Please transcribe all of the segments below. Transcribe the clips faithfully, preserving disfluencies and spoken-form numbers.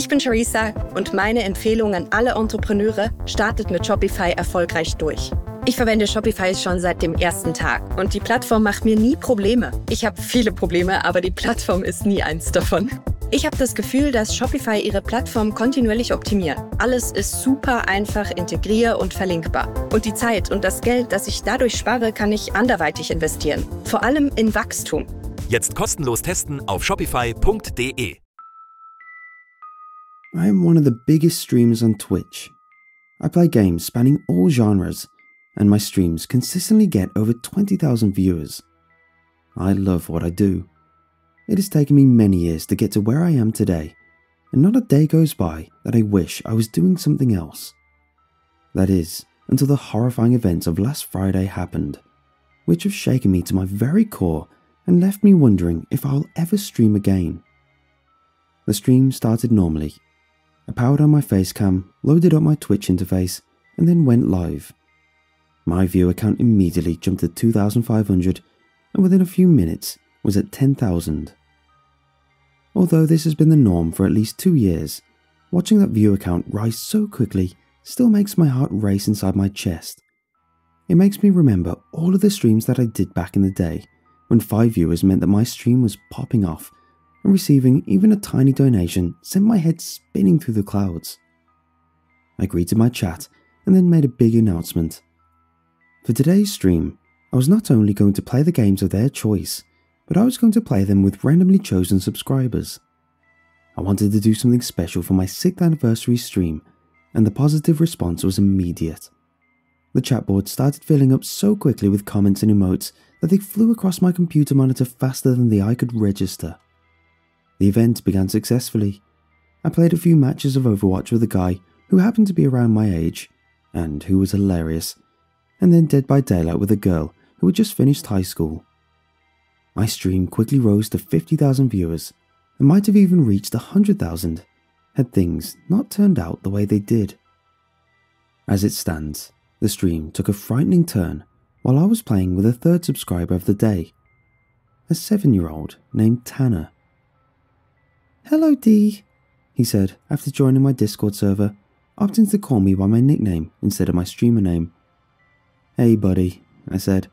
Ich bin Charissa und meine Empfehlung an alle Entrepreneure: startet mit Shopify erfolgreich durch. Ich verwende Shopify schon seit dem ersten Tag und die Plattform macht mir nie Probleme. Ich habe viele Probleme, aber die Plattform ist nie eins davon. Ich habe das Gefühl, dass Shopify ihre Plattform kontinuierlich optimiert. Alles ist super einfach integrier- und verlinkbar. Und die Zeit und das Geld, das ich dadurch spare, kann ich anderweitig investieren. Vor allem in Wachstum. Jetzt kostenlos testen auf shopify punkt de. I am one of the biggest streamers on Twitch. I play games spanning all genres, and my streams consistently get over twenty thousand viewers. I love what I do. It has taken me many years to get to where I am today, and not a day goes by that I wish I was doing something else. That is, until the horrifying events of last Friday happened, which have shaken me to my very core and left me wondering if I'll ever stream again. The stream started normally. I powered on my facecam, loaded up my Twitch interface, and then went live. My viewer count immediately jumped to two thousand five hundred, and within a few minutes was at ten thousand. Although this has been the norm for at least two years, watching that viewer count rise so quickly still makes my heart race inside my chest. It makes me remember all of the streams that I did back in the day, when five viewers meant that my stream was popping off, and receiving even a tiny donation sent my head spinning through the clouds. I greeted my chat and then made a big announcement. For today's stream, I was not only going to play the games of their choice, but I was going to play them with randomly chosen subscribers. I wanted to do something special for my sixth anniversary stream, and the positive response was immediate. The chat board started filling up so quickly with comments and emotes that they flew across my computer monitor faster than the eye could register. The event began successfully. I played a few matches of Overwatch with a guy who happened to be around my age, and who was hilarious, and then Dead by Daylight with a girl who had just finished high school. My stream quickly rose to fifty thousand viewers, and might have even reached one hundred thousand, had things not turned out the way they did. As it stands, the stream took a frightening turn while I was playing with a third subscriber of the day, a seven-year-old named Tanner. "Hello, D," he said after joining my Discord server, opting to call me by my nickname instead of my streamer name. "Hey, buddy," I said.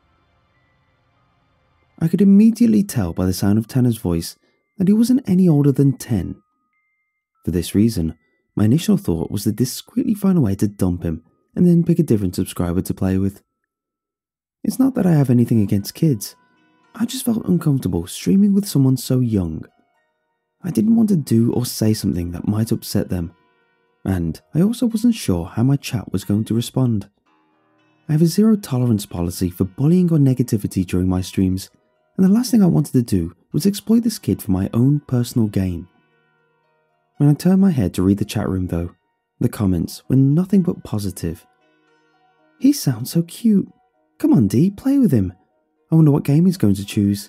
I could immediately tell by the sound of Tanner's voice that he wasn't any older than ten. For this reason, my initial thought was to discreetly find a way to dump him and then pick a different subscriber to play with. It's not that I have anything against kids, I just felt uncomfortable streaming with someone so young. I didn't want to do or say something that might upset them, and I also wasn't sure how my chat was going to respond. I have a zero tolerance policy for bullying or negativity during my streams, and the last thing I wanted to do was exploit this kid for my own personal gain. When I turned my head to read the chat room though, the comments were nothing but positive. "He sounds so cute. Come on D, play with him. I wonder what game he's going to choose."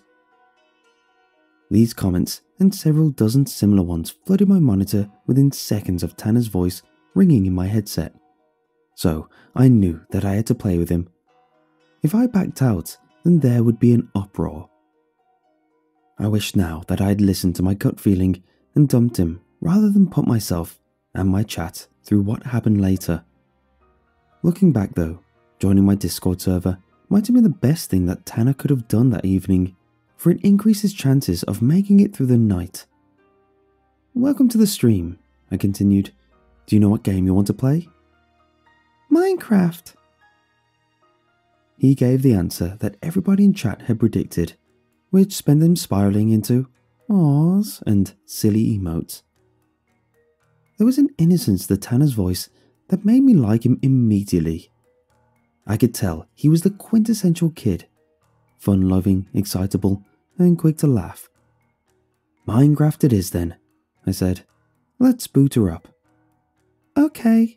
These comments and several dozen similar ones flooded my monitor within seconds of Tanner's voice ringing in my headset. So I knew that I had to play with him. If I backed out, then there would be an uproar. I wish now that I had listened to my gut feeling and dumped him rather than put myself and my chat through what happened later. Looking back though, joining my Discord server might have been the best thing that Tanner could have done that evening, for it increases chances of making it through the night. "Welcome to the stream," I continued. "Do you know what game you want to play?" "Minecraft." He gave the answer that everybody in chat had predicted, which spent them spiraling into awws and silly emotes. There was an innocence to Tanner's voice that made me like him immediately. I could tell he was the quintessential kid, fun-loving, excitable, and quick to laugh. "Minecraft it is then," I said. "Let's boot her up." "Okay."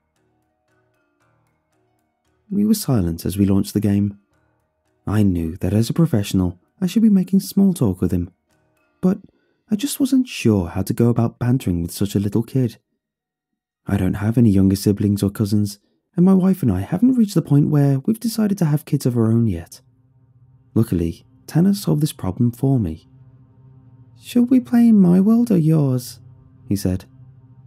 We were silent as we launched the game. I knew that as a professional, I should be making small talk with him, but I just wasn't sure how to go about bantering with such a little kid. I don't have any younger siblings or cousins, and my wife and I haven't reached the point where we've decided to have kids of our own yet. Luckily, Tanner solved this problem for me. "Should we play in my world or yours?" he said.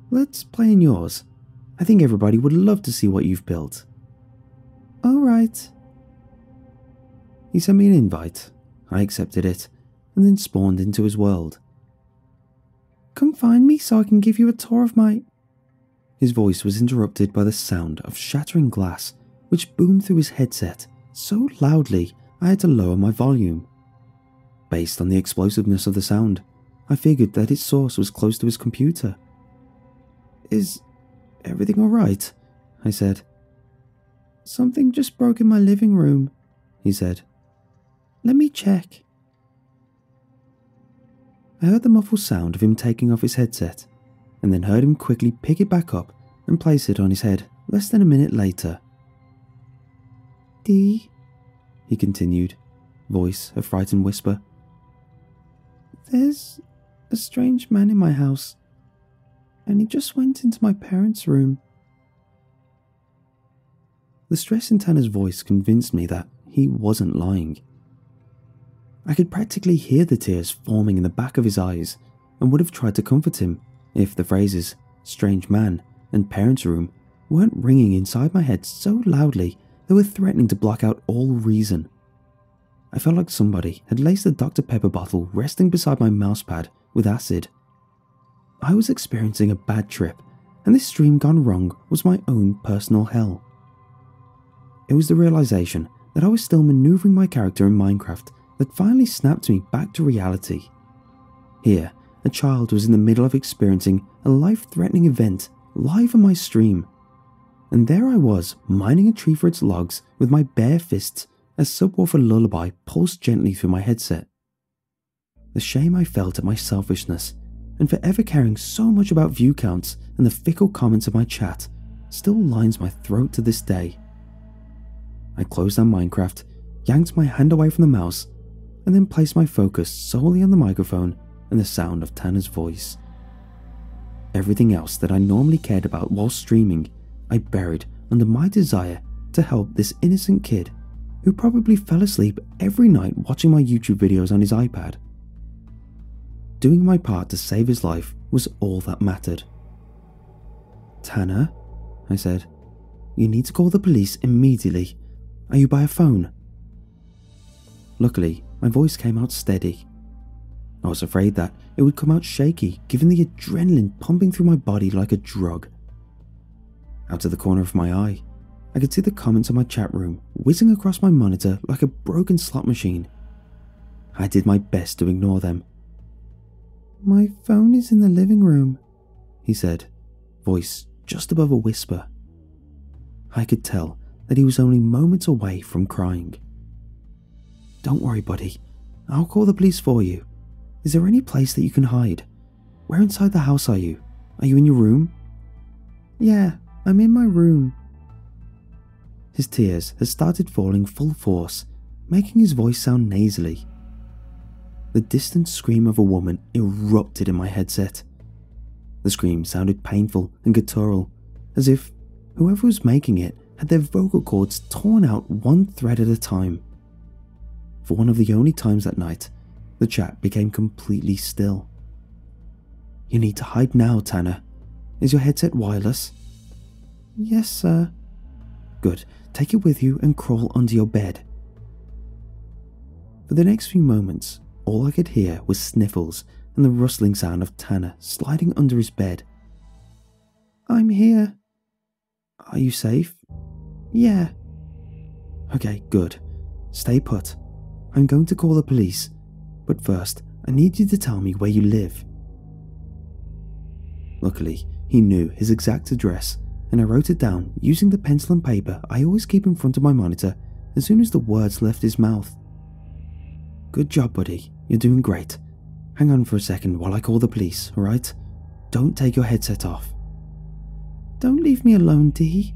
Let's play in yours. I think everybody would love to see what you've built. Alright. He sent me an invite. I accepted it, and then spawned into his world. Come find me so I can give you a tour of my... His voice was interrupted by the sound of shattering glass, which boomed through his headset so loudly I had to lower my volume. Based on the explosiveness of the sound, I figured that its source was close to his computer. Is everything alright? I said. Something just broke in my living room, he said. Let me check. I heard the muffled sound of him taking off his headset, and then heard him quickly pick it back up and place it on his head less than a minute later. Dee, he continued, voice a frightened whisper. There's a strange man in my house, and he just went into my parents' room. The stress in Tanner's voice convinced me that he wasn't lying. I could practically hear the tears forming in the back of his eyes and would have tried to comfort him if the phrases strange man and parents' room weren't ringing inside my head so loudly they were threatening to block out all reason. I felt like somebody had laced a Doctor Pepper bottle resting beside my mousepad with acid. I was experiencing a bad trip, and this stream gone wrong was my own personal hell. It was the realization that I was still maneuvering my character in Minecraft that finally snapped me back to reality. Here, a child was in the middle of experiencing a life-threatening event live on my stream, and there I was mining a tree for its logs with my bare fists as Subwoofer Lullaby pulsed gently through my headset. The shame I felt at my selfishness and for ever caring so much about view counts and the fickle comments of my chat still lines my throat to this day. I closed down Minecraft, yanked my hand away from the mouse, and then placed my focus solely on the microphone and the sound of Tanner's voice. Everything else that I normally cared about while streaming, I buried under my desire to help this innocent kid who probably fell asleep every night watching my YouTube videos on his iPad. Doing my part to save his life was all that mattered. Tanner, I said, you need to call the police immediately. Are you by a phone? Luckily, my voice came out steady. I was afraid that it would come out shaky given the adrenaline pumping through my body like a drug. Out of the corner of my eye, I could see the comments on my chat room whizzing across my monitor like a broken slot machine. I did my best to ignore them. My phone is in the living room, he said, voice just above a whisper. I could tell that he was only moments away from crying. Don't worry, buddy. I'll call the police for you. Is there any place that you can hide? Where inside the house are you? Are you in your room? Yeah, I'm in my room. His tears had started falling full force, making his voice sound nasally. The distant scream of a woman erupted in my headset. The scream sounded painful and guttural, as if whoever was making it had their vocal cords torn out one thread at a time. For one of the only times that night, the chat became completely still. You need to hide now, Tanner. Is your headset wireless? Yes, sir. Good. Take it with you and crawl under your bed. For the next few moments, all I could hear was sniffles and the rustling sound of Tanner sliding under his bed. I'm here. Are you safe? Yeah. Okay, good. Stay put. I'm going to call the police, but first I need you to tell me where you live. Luckily, he knew his exact address, and I wrote it down using the pencil and paper I always keep in front of my monitor as soon as the words left his mouth. Good job, buddy. You're doing great. Hang on for a second while I call the police, alright? Don't take your headset off. Don't leave me alone, Dee.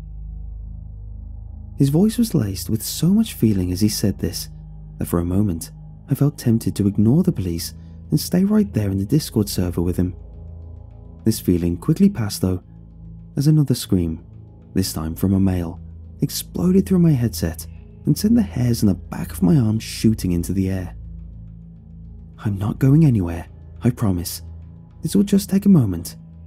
His voice was laced with so much feeling as he said this, that for a moment I felt tempted to ignore the police and stay right there in the Discord server with him. This feeling quickly passed though, as another scream, this time from a male, exploded through my headset and sent the hairs on the back of my arm shooting into the air. I'm not going anywhere, I promise. This will just take a moment.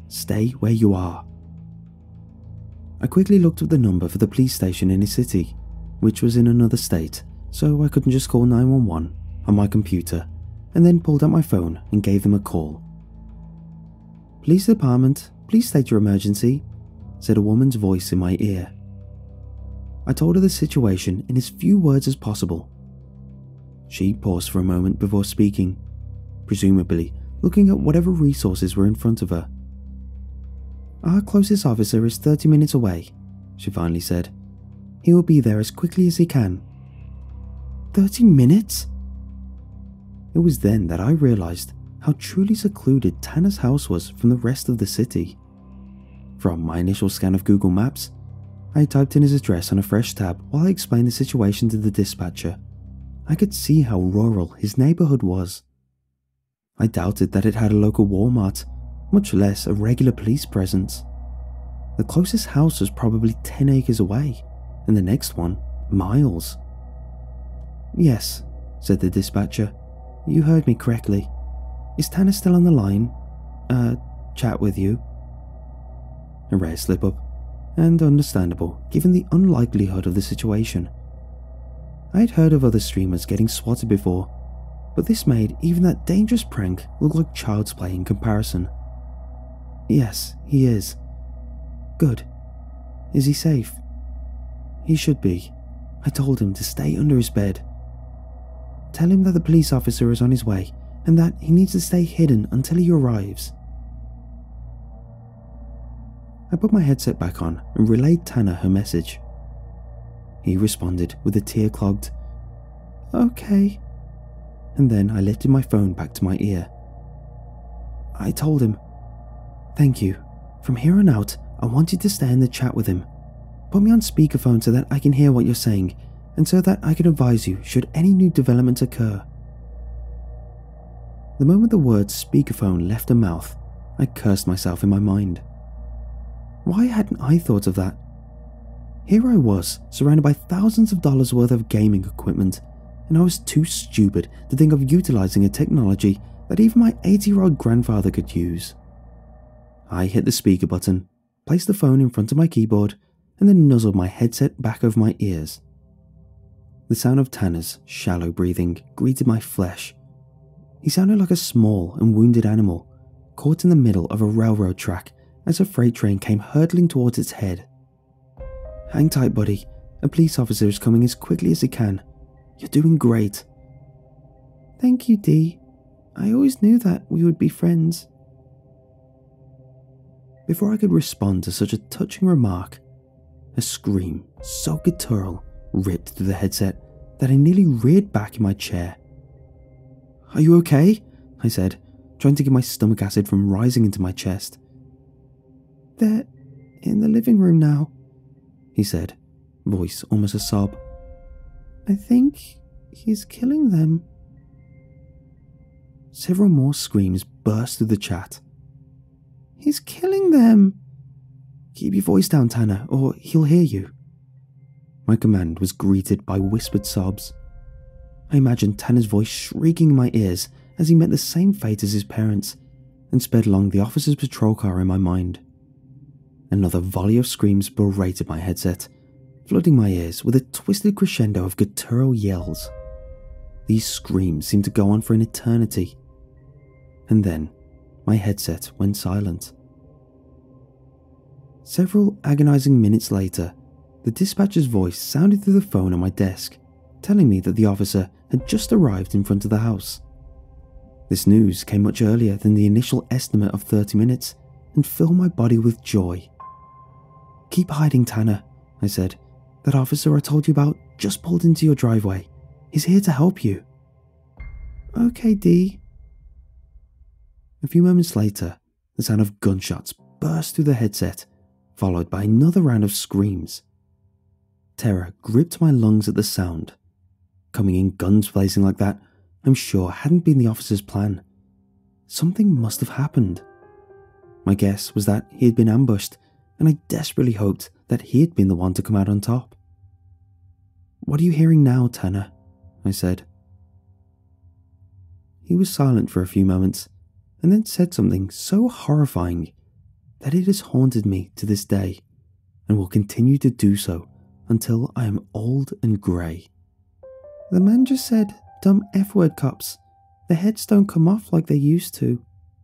stay where you are. I quickly looked up the number for the police station in his city, which was in another state, so I couldn't just call nine one one on my computer, and then pulled out my phone and gave them a call. "Police department, please state your emergency," said a woman's voice in my ear. I told her the situation in as few words as possible. She paused for a moment before speaking, presumably looking at whatever resources were in front of her. "Our closest officer is thirty minutes away," she finally said. "He will be there as quickly as he can." Thirty minutes? It was then that I realized how truly secluded Tanner's house was from the rest of the city. From my initial scan of Google Maps, I typed in his address on a fresh tab while I explained the situation to the dispatcher. I could see how rural his neighborhood was. I doubted that it had a local Walmart, much less a regular police presence. The closest house was probably ten acres away, and the next one, miles. "Yes," said the dispatcher. "You heard me correctly. Is Tanner still on the line? Uh, chat with you?" A rare slip-up, and understandable given the unlikelihood of the situation. I had heard of other streamers getting swatted before, but this made even that dangerous prank look like child's play in comparison. "Yes, he is." "Good. Is he safe?" "He should be. I told him to stay under his bed. Tell him that the police officer is on his way and that he needs to stay hidden until he arrives." I put my headset back on and relayed Tanner her message. He responded with a tear-clogged, "Okay," and then I lifted my phone back to my ear. I told him, "Thank you. From here on out, I want you to stay in the chat with him. Put me on speakerphone so that I can hear what you're saying, and so that I can advise you should any new developments occur." The moment the word speakerphone left her mouth, I cursed myself in my mind. Why hadn't I thought of that? Here I was, surrounded by thousands of dollars worth of gaming equipment, and I was too stupid to think of utilizing a technology that even my eighty-year-old grandfather could use. I hit the speaker button, placed the phone in front of my keyboard, and then nuzzled my headset back over my ears. The sound of Tanner's shallow breathing greeted my flesh. He sounded like a small and wounded animal, caught in the middle of a railroad track as a freight train came hurtling towards its head. "Hang tight, buddy. A police officer is coming as quickly as he can. You're doing great." "Thank you, Dee. I always knew that we would be friends." Before I could respond to such a touching remark, a scream so guttural ripped through the headset that I nearly reared back in my chair. "Are you okay?" I said, trying to get my stomach acid from rising into my chest. "They're in the living room now," he said, voice almost a sob. "I think he's killing them." Several more screams burst through the chat. "He's killing them!" "Keep your voice down, Tanner, or he'll hear you." My command was greeted by whispered sobs. I imagined Tanner's voice shrieking in my ears as he met the same fate as his parents, and sped along the officer's patrol car in my mind. Another volley of screams berated my headset, flooding my ears with a twisted crescendo of guttural yells. These screams seemed to go on for an eternity. And then, my headset went silent. Several agonizing minutes later, the dispatcher's voice sounded through the phone on my desk, telling me that the officer had just arrived in front of the house. This news came much earlier than the initial estimate of thirty minutes and filled my body with joy. "Keep hiding, Tanner," I said. "That officer I told you about just pulled into your driveway. He's here to help you." "Okay, Dee." A few moments later, the sound of gunshots burst through the headset, followed by another round of screams. Terror gripped my lungs at the sound. Coming in guns blazing like that, I'm sure hadn't been the officer's plan. Something must have happened. My guess was that he had been ambushed, and I desperately hoped that he had been the one to come out on top. "What are you hearing now, Tanner?" I said. He was silent for a few moments, and then said something so horrifying that it has haunted me to this day and will continue to do so until I am old and grey. The man just said, "Dumb F-word cops. The heads don't come off like they used to."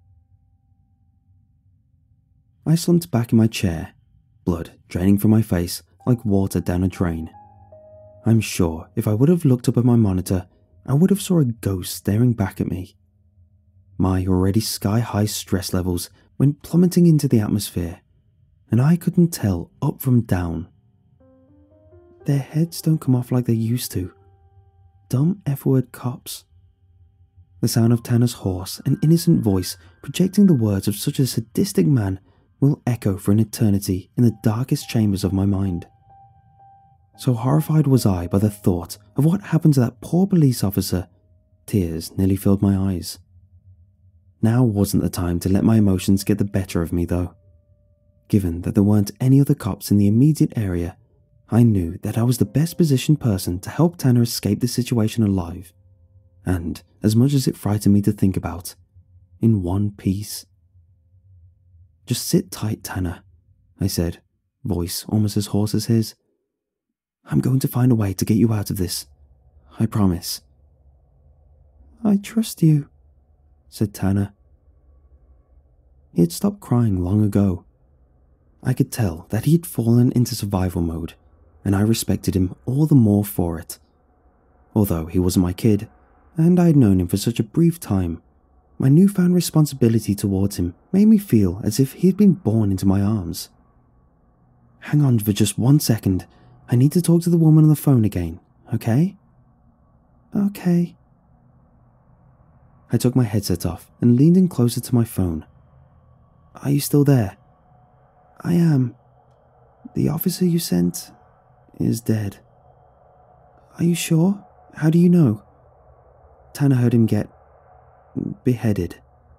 I slumped back in my chair, blood draining from my face like water down a drain. I'm sure if I would have looked up at my monitor, I would have saw a ghost staring back at me. My already sky-high stress levels went plummeting into the atmosphere, and I couldn't tell up from down. Their heads don't come off like they used to. Dumb F-word cops. The sound of Tanner's hoarse and innocent voice projecting the words of such a sadistic man will echo for an eternity in the darkest chambers of my mind. So horrified was I by the thought of what happened to that poor police officer, tears nearly filled my eyes. Now wasn't the time to let my emotions get the better of me though. Given that there weren't any other cops in the immediate area, I knew that I was the best positioned person to help Tanner escape the situation alive, and, as much as it frightened me to think about, in one piece. "Just sit tight, Tanner," I said, voice almost as hoarse as his. "I'm going to find a way to get you out of this. I promise." "I trust you," said Tanner. He had stopped crying long ago. I could tell that he had fallen into survival mode, and I respected him all the more for it. Although he wasn't my kid, and I had known him for such a brief time, my newfound responsibility towards him made me feel as if he had been born into my arms. "Hang on for just one second. I need to talk to the woman on the phone again, okay?" "Okay." I took my headset off and leaned in closer to my phone. "Are you still there?" "I am. The officer you sent is dead." "Are you sure? How do you know?" "Tanner heard him get beheaded."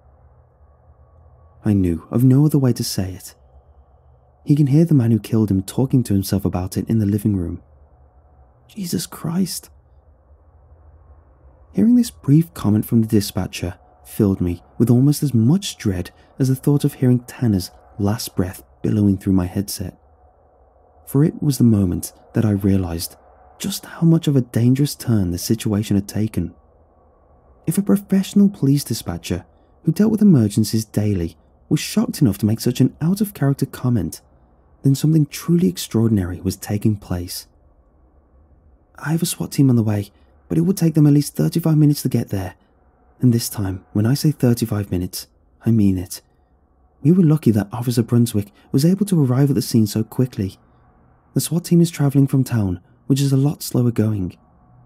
I knew of no other way to say it. He can hear the man who killed him talking to himself about it in the living room. Jesus Christ. Hearing this brief comment from the dispatcher filled me with almost as much dread as the thought of hearing Tanner's last breath billowing through my headset. For it was the moment that I realized just how much of a dangerous turn the situation had taken. If a professional police dispatcher who dealt with emergencies daily was shocked enough to make such an out-of-character comment, then something truly extraordinary was taking place. "I have a SWAT team on the way, but it would take them at least thirty-five minutes to get there. And this time, when I say thirty-five minutes, I mean it. We were lucky that Officer Brunswick was able to arrive at the scene so quickly. The SWAT team is travelling from town, which is a lot slower going."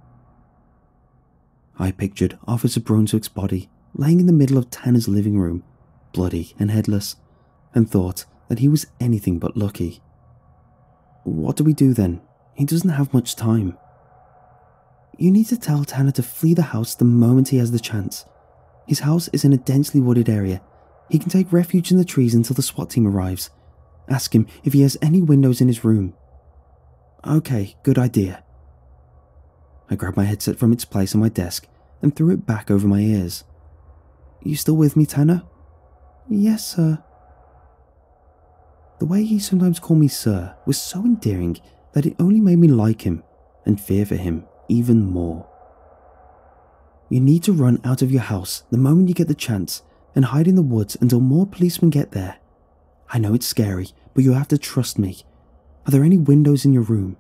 I pictured Officer Brunswick's body laying in the middle of Tanner's living room, bloody and headless, and thought that he was anything but lucky. "What do we do then? He doesn't have much time." "You need to tell Tanner to flee the house the moment he has the chance. His house is in a densely wooded area. He can take refuge in the trees until the SWAT team arrives. Ask him if he has any windows in his room." "Okay, good idea." I grabbed my headset from its place on my desk and threw it back over my ears. "You still with me, Tanner?" "Yes, sir." The way he sometimes called me sir was so endearing that it only made me like him and fear for him even more. "You need to run out of your house the moment you get the chance and hide in the woods until more policemen get there. I know it's scary, but you have to trust me. Are there any windows in your room?"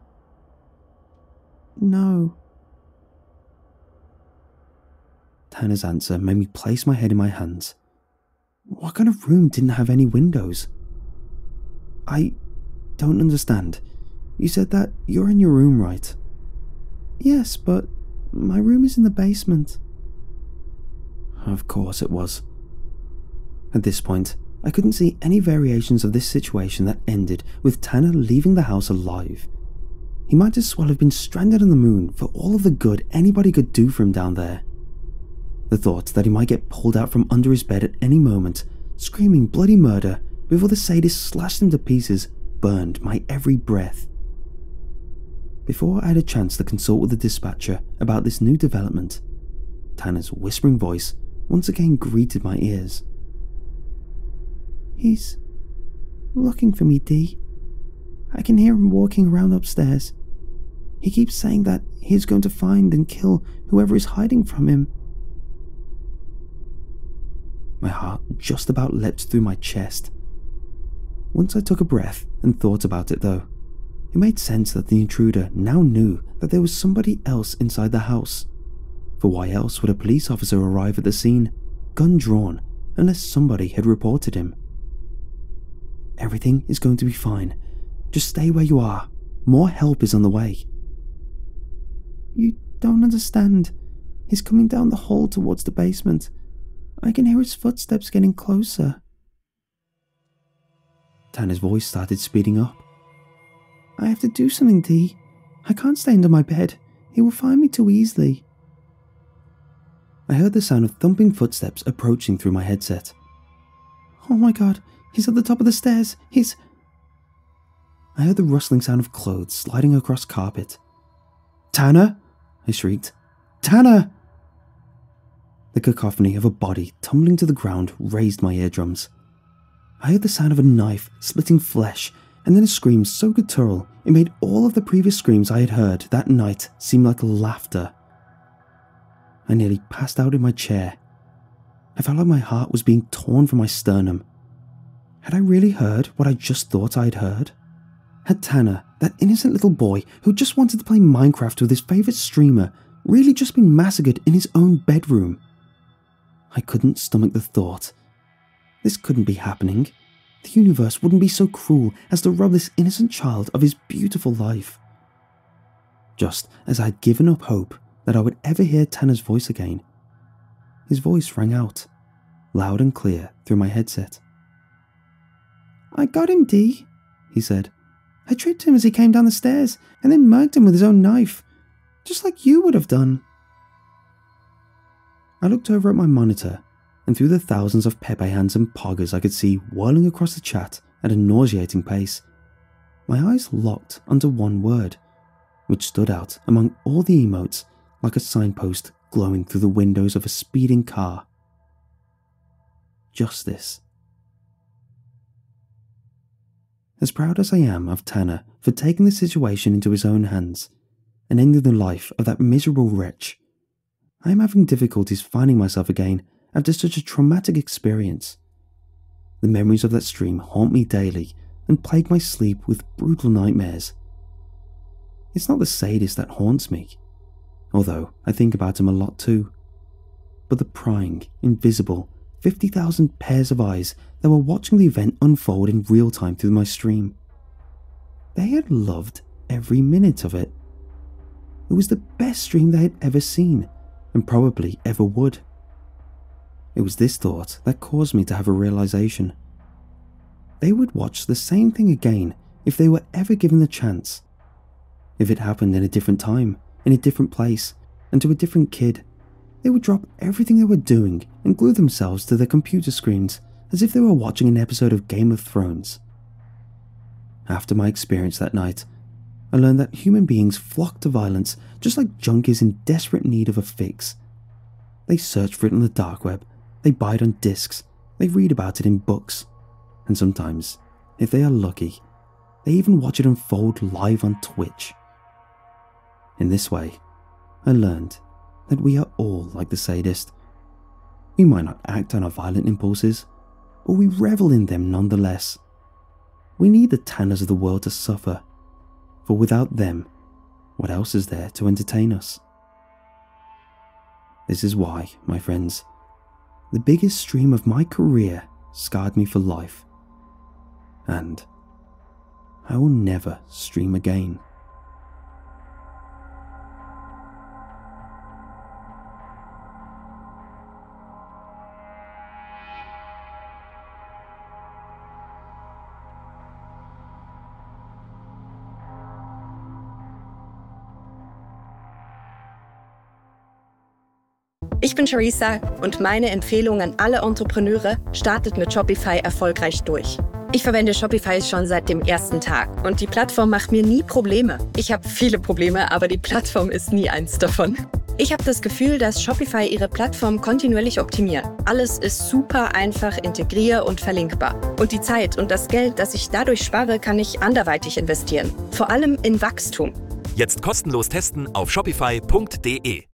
"No." Tanner's answer made me place my head in my hands. What kind of room didn't have any windows? "I don't understand. You said that you're in your room, right?" "Yes, but my room is in the basement." Of course it was. At this point, I couldn't see any variations of this situation that ended with Tanner leaving the house alive. He might as well have been stranded on the moon for all of the good anybody could do for him down there. The thought that he might get pulled out from under his bed at any moment, screaming bloody murder before the sadist slashed him to pieces, burned my every breath. Before I had a chance to consult with the dispatcher about this new development, Tanner's whispering voice once again greeted my ears. He's... looking for me, Dee. I can hear him walking around upstairs. He keeps saying that he's going to find and kill whoever is hiding from him. My heart just about leapt through my chest. Once I took a breath and thought about it though, it made sense that the intruder now knew that there was somebody else inside the house. For why else would a police officer arrive at the scene, gun drawn, unless somebody had reported him? Everything is going to be fine. Just stay where you are. More help is on the way. You don't understand. He's coming down the hall towards the basement. I can hear his footsteps getting closer. Tanner's voice started speeding up. I have to do something, Dee. I can't stay under my bed. He will find me too easily. I heard the sound of thumping footsteps approaching through my headset. Oh my god, he's at the top of the stairs. He's... I heard the rustling sound of clothes sliding across carpet. Tanner! I shrieked. Tanner! The cacophony of a body tumbling to the ground raised my eardrums. I heard the sound of a knife splitting flesh, and then a scream so guttural it made all of the previous screams I had heard that night seem like laughter. I nearly passed out in my chair. I felt like my heart was being torn from my sternum. Had I really heard what I just thought I'd heard? Had Tanner, that innocent little boy who just wanted to play Minecraft with his favourite streamer, really just been massacred in his own bedroom? I couldn't stomach the thought. This couldn't be happening. The universe wouldn't be so cruel as to rob this innocent child of his beautiful life. Just as I had given up hope that I would ever hear Tanner's voice again, his voice rang out, loud and clear through my headset. I got him, Dee, he said. I tripped him as he came down the stairs and then murked him with his own knife, just like you would have done. I looked over at my monitor, and through the thousands of Pepe hands and poggers I could see whirling across the chat at a nauseating pace, my eyes locked onto one word, which stood out among all the emotes like a signpost glowing through the windows of a speeding car. Justice. As proud as I am of Tanner for taking the situation into his own hands and ending the life of that miserable wretch, I am having difficulties finding myself again after such a traumatic experience. The memories of that stream haunt me daily and plague my sleep with brutal nightmares. It's not the sadist that haunts me, although I think about him a lot too, but the prying, invisible, fifty thousand pairs of eyes that were watching the event unfold in real time through my stream. They had loved every minute of it. It was the best stream they had ever seen, and probably ever would. It was this thought that caused me to have a realization. They would watch the same thing again if they were ever given the chance. If it happened in a different time, in a different place, and to a different kid, they would drop everything they were doing and glue themselves to their computer screens as if they were watching an episode of Game of Thrones. After my experience that night, I learned that human beings flock to violence just like junkies in desperate need of a fix. They search for it on the dark web, they buy it on discs, they read about it in books, and sometimes, if they are lucky, they even watch it unfold live on Twitch. In this way, I learned that we are all like the sadist. We might not act on our violent impulses, but we revel in them nonetheless. We need the Tanners of the world to suffer, for without them, what else is there to entertain us? This is why, my friends, the biggest stream of my career scarred me for life, and I will never stream again. Ich bin Charissa und meine Empfehlung an alle Entrepreneure: startet mit Shopify erfolgreich durch. Ich verwende Shopify schon seit dem ersten Tag und die Plattform macht mir nie Probleme. Ich habe viele Probleme, aber die Plattform ist nie eins davon. Ich habe das Gefühl, dass Shopify ihre Plattform kontinuierlich optimiert. Alles ist super einfach integrier- und verlinkbar. Und die Zeit und das Geld, das ich dadurch spare, kann ich anderweitig investieren. Vor allem in Wachstum. Jetzt kostenlos testen auf shopify punkt de.